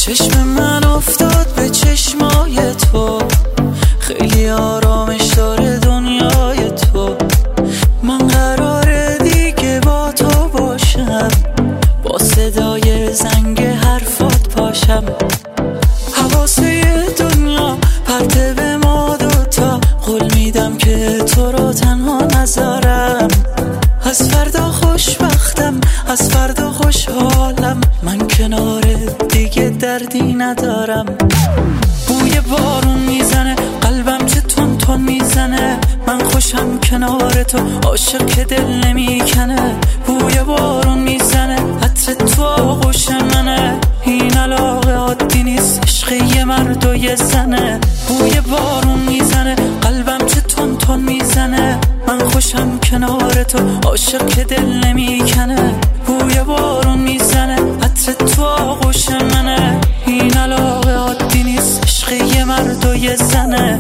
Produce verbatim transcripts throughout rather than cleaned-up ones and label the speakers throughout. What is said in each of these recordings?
Speaker 1: چشم من افتاد به چشمای تو، خیلی آرامش داره دنیای تو. من قراره دیگه با تو باشم، با صدای زنگ حرفات پاشم. حواسه دنیا پرته به ما دوتا، قول میدم که تو رو تنها نذارم. از فردا خوشبختم، از فردا خوشحالم، من کنارت دیگه دردی ندارم. بوی بارون میزنه قلبم چه تون تون میزنه، من خوشم کنار تو، عاشق که دل نمیکنه. بوی بارون میزنه عطر تو آغوش منه، این علاقه عادی نیست، عشق یه مرد و یه زنه. بوی بارون میزنه قلبم چه تون تون میزنه، من خوشم کنار تو، عاشق که دل نمیکنه. بوی بارون میزنه عطر تو آغوش منه، این علاقه عادی نیست، عشق یه مرد و یه زنه.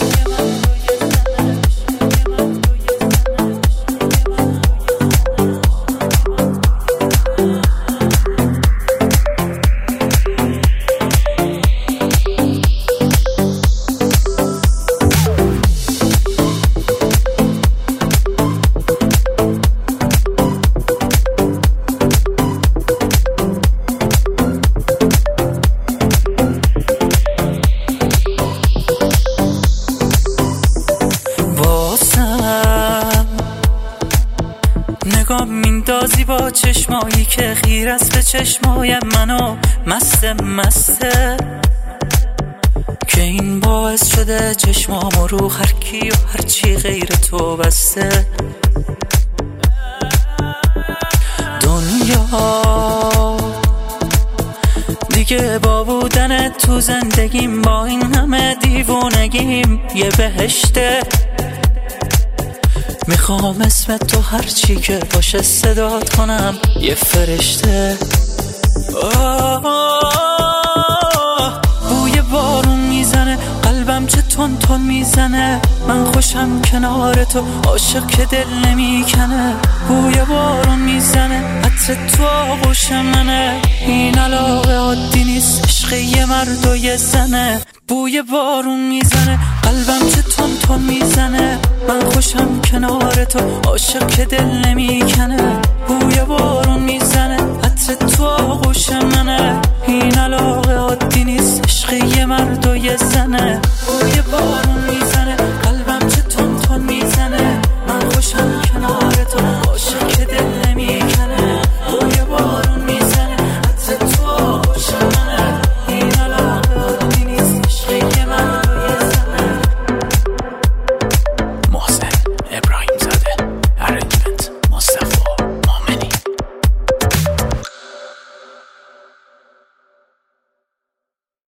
Speaker 1: نگاه میندازی با چشمایی که خیر است به چشمای منو، مست مسته که این باعث شده چشمامو رو هر کی و هر چی غیر تو بسته. دنیا دیگه با بودن تو زندگیم، با این همه دیوونگیم یه بهشته. میخوام اسم تو هرچی که باشه صدات کنم، یه فرشته. آه آه بوی بارون میزنه قلبم چه تون تون میزنه، من خوشم کنار تو، عاشق که دل نمیکنه. بوی بارون میزنه عطر تو آغوش منه، این علاقه عادی نیست، عشق یه مرد و یه زنه. بوی بارون میزنه قلبم چه تون تون میزنه، من خوشم کنار تو، عاشق که دل نمیکنه. بوی بارون میزنه عطر تو آغوش من